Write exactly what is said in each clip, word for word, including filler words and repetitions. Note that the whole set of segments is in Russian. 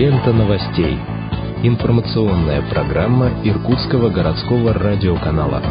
Лента новостей. Информационная программа Иркутского городского радиоканала.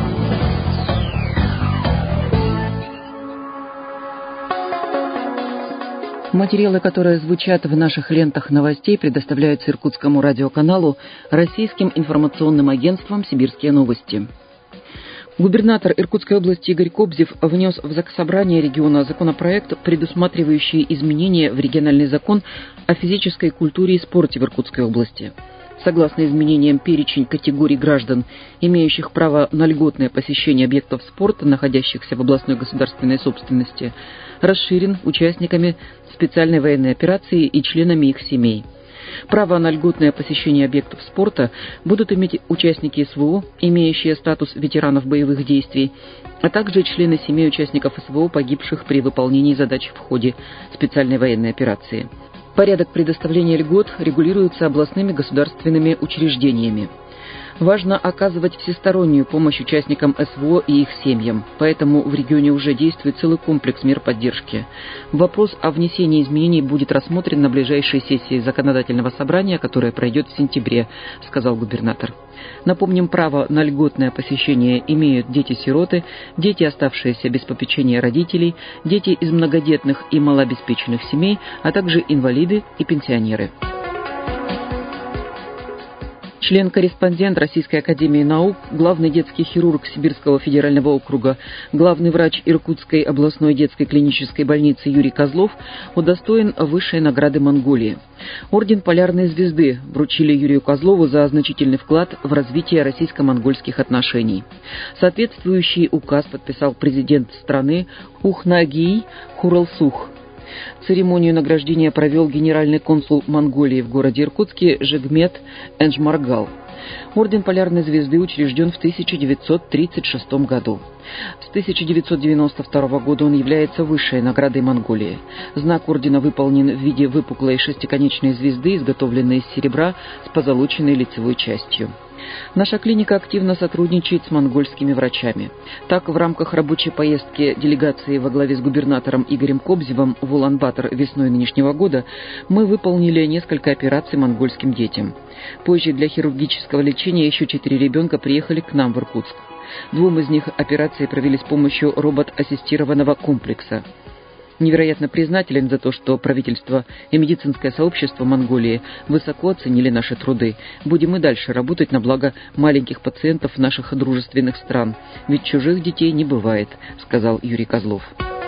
Материалы, которые звучат в наших лентах новостей, предоставляются Иркутскому радиоканалу Российским информационным агентством «Сибирские новости». Губернатор Иркутской области Игорь Кобзев внес в Заксобрание региона законопроект, предусматривающий изменения в региональный закон о физической культуре и спорте в Иркутской области. Согласно изменениям, перечень категорий граждан, имеющих право на льготное посещение объектов спорта, находящихся в областной государственной собственности, расширен участниками специальной военной операции и членами их семей. Право на льготное посещение объектов спорта будут иметь участники СВО, имеющие статус ветеранов боевых действий, а также члены семей участников СВО, погибших при выполнении задач в ходе специальной военной операции. Порядок предоставления льгот регулируется областными государственными учреждениями. Важно оказывать всестороннюю помощь участникам СВО и их семьям, поэтому в регионе уже действует целый комплекс мер поддержки. Вопрос о внесении изменений будет рассмотрен на ближайшей сессии законодательного собрания, которая пройдет в сентябре, сказал губернатор. Напомним, право на льготное посещение имеют дети-сироты, дети, оставшиеся без попечения родителей, дети из многодетных и малообеспеченных семей, а также инвалиды и пенсионеры. Член-корреспондент Российской академии наук, главный детский хирург Сибирского федерального округа, главный врач Иркутской областной детской клинической больницы Юрий Козлов удостоен высшей награды Монголии. Орден Полярной звезды вручили Юрию Козлову за значительный вклад в развитие российско-монгольских отношений. Соответствующий указ подписал президент страны Ухнагий Хуралсух. Церемонию награждения провел генеральный консул Монголии в городе Иркутске Жигмет Энджмаргал. Орден Полярной звезды учрежден в тысяча девятьсот тридцать шестом году. С тысяча девятьсот девяносто второго года он является высшей наградой Монголии. Знак ордена выполнен в виде выпуклой шестиконечной звезды, изготовленной из серебра с позолоченной лицевой частью. Наша клиника активно сотрудничает с монгольскими врачами. Так, в рамках рабочей поездки делегации во главе с губернатором Игорем Кобзевым в Улан-Батор весной нынешнего года мы выполнили несколько операций монгольским детям. Позже для хирургического лечения еще четыре ребенка приехали к нам в Иркутск. Двум из них операции провели с помощью робот-ассистированного комплекса. Невероятно признателен за то, что правительство и медицинское сообщество Монголии высоко оценили наши труды. Будем и дальше работать на благо маленьких пациентов наших дружественных стран. Ведь чужих детей не бывает, сказал Юрий Козлов.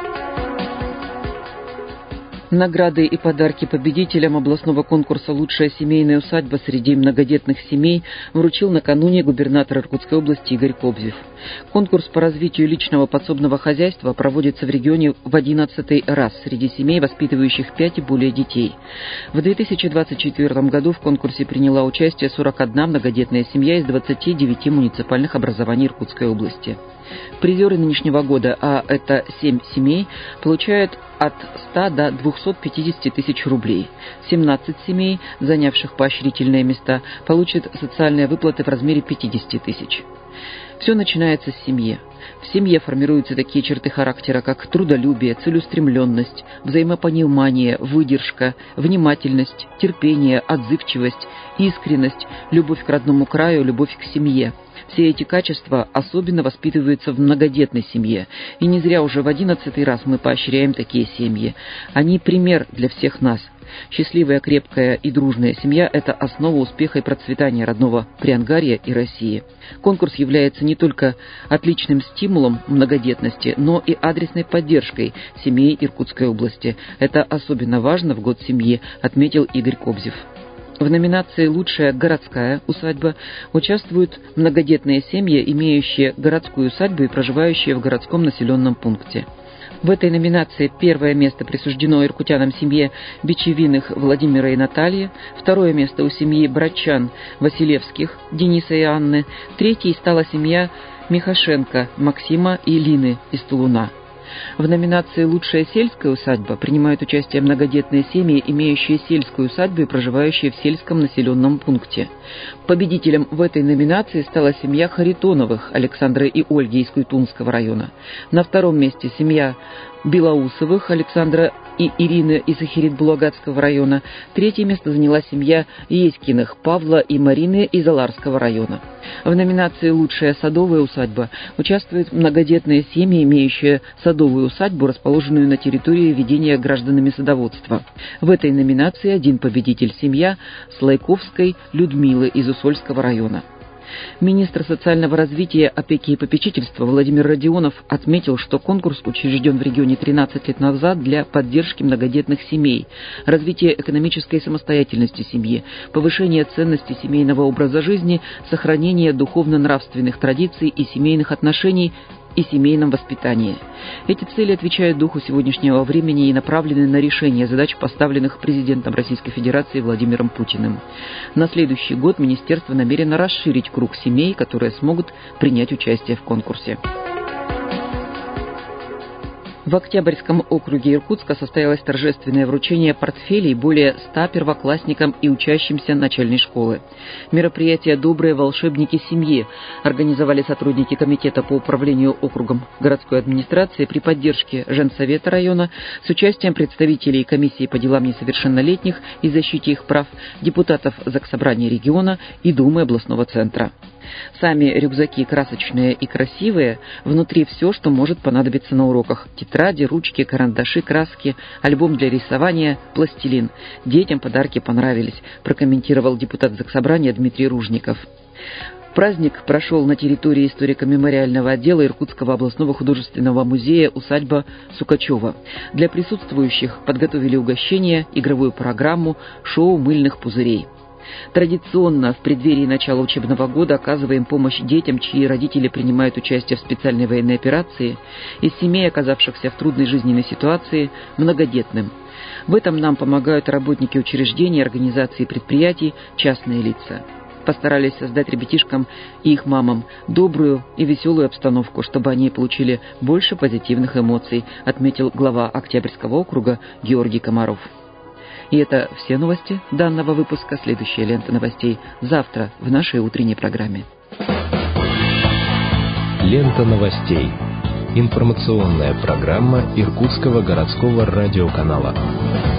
Награды и подарки победителям областного конкурса «Лучшая семейная усадьба среди многодетных семей» вручил накануне губернатор Иркутской области Игорь Кобзев. Конкурс по развитию личного подсобного хозяйства проводится в регионе в одиннадцатый раз среди семей, воспитывающих пять и более детей. В две тысячи двадцать четвёртом году в конкурсе приняла участие сорок одна многодетная семья из двадцати девяти муниципальных образований Иркутской области. Призеры нынешнего года, а это семь семей, получают от ста до двухсот пятидесяти тысяч рублей. семнадцать семей, занявших поощрительные места, получат социальные выплаты в размере пятидесяти тысяч. Все начинается с семьи. В семье формируются такие черты характера, как трудолюбие, целеустремленность, взаимопонимание, выдержка, внимательность, терпение, отзывчивость, искренность, любовь к родному краю, любовь к семье. Все эти качества особенно воспитываются в многодетной семье. И не зря уже в одиннадцатый раз мы поощряем такие семьи. Они пример для всех нас. Счастливая, крепкая и дружная семья – это основа успеха и процветания родного Приангарья и России. Конкурс является не только отличным стимулом многодетности, но и адресной поддержкой семей Иркутской области. Это особенно важно в год семьи, отметил Игорь Кобзев. В номинации «Лучшая городская усадьба» участвуют многодетные семьи, имеющие городскую усадьбу и проживающие в городском населенном пункте. В этой номинации первое место присуждено иркутянам семье Бичевиных Владимира и Натальи, второе место у семьи Брачан Василевских Дениса и Анны, третьей стала семья Михашенко Максима и Лины из Тулуна. В номинации «Лучшая сельская усадьба» принимают участие многодетные семьи, имеющие сельскую усадьбу и проживающие в сельском населенном пункте. Победителем в этой номинации стала семья Харитоновых Александра и Ольги из Куйтунского района. На втором месте семья Белоусовых Александра и Ирины из Ахирит-Булагатского района. Третье место заняла семья Еськиных Павла и Марины из Аларского района. В номинации «Лучшая садовая усадьба» участвуют многодетные семьи, имеющие садовую усадьбу, расположенную на территории ведения гражданами садоводства. В этой номинации один победитель — семья Слайковской Людмилы из Усольского района. Министр социального развития, опеки и попечительства Владимир Родионов отметил, что конкурс учрежден в регионе тринадцать лет назад для поддержки многодетных семей, развития экономической самостоятельности семьи, повышения ценности семейного образа жизни, сохранения духовно-нравственных традиций и семейных отношений и семейном воспитании. Эти цели отвечают духу сегодняшнего времени и направлены на решение задач, поставленных президентом Российской Федерации Владимиром Путиным. На следующий год министерство намерено расширить круг семей, которые смогут принять участие в конкурсе. В Октябрьском округе Иркутска состоялось торжественное вручение портфелей более ста первоклассникам и учащимся начальной школы. Мероприятие «Добрые волшебники семьи» организовали сотрудники Комитета по управлению округом городской администрации при поддержке Женсовета района с участием представителей Комиссии по делам несовершеннолетних и защите их прав, депутатов Заксобрания региона и Думы областного центра. Сами рюкзаки красочные и красивые, внутри все, что может понадобиться на уроках: тетради, ручки, карандаши, краски, альбом для рисования, пластилин. Детям подарки понравились, прокомментировал депутат Заксобрания Дмитрий Ружников. Праздник прошел на территории историко-мемориального отдела Иркутского областного художественного музея «Усадьба Сукачева». Для присутствующих подготовили угощение, игровую программу, шоу мыльных пузырей. Традиционно в преддверии начала учебного года оказываем помощь детям, чьи родители принимают участие в специальной военной операции, из семей, оказавшихся в трудной жизненной ситуации, многодетным. В этом нам помогают работники учреждений, организаций и предприятий, частные лица. Постарались создать ребятишкам и их мамам добрую и веселую обстановку, чтобы они получили больше позитивных эмоций, отметил глава Октябрьского округа Георгий Комаров. И это все новости данного выпуска. Следующая лента новостей завтра в нашей утренней программе. Лента новостей. Информационная программа Иркутского городского радиоканала.